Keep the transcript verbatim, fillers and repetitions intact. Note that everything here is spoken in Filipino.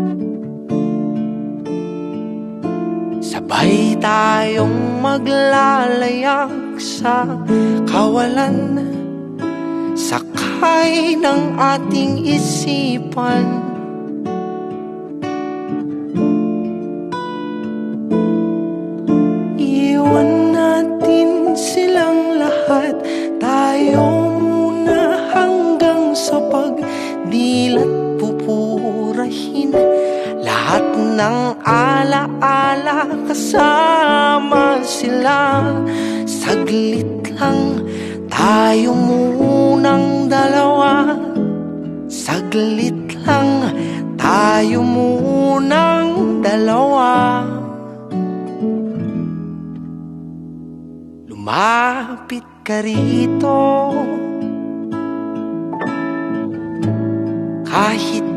Sabay tayong maglalayag sa kawalan, sakay ng ating isipan. Iwan natin silang lahat, tayo muna hanggang sa pagdilat pupurahin lahat ng ala-ala kasama sila. Saglit lang tayo munang dalawa, saglit lang tayo munang dalawa. Lumapit ka rito, kahit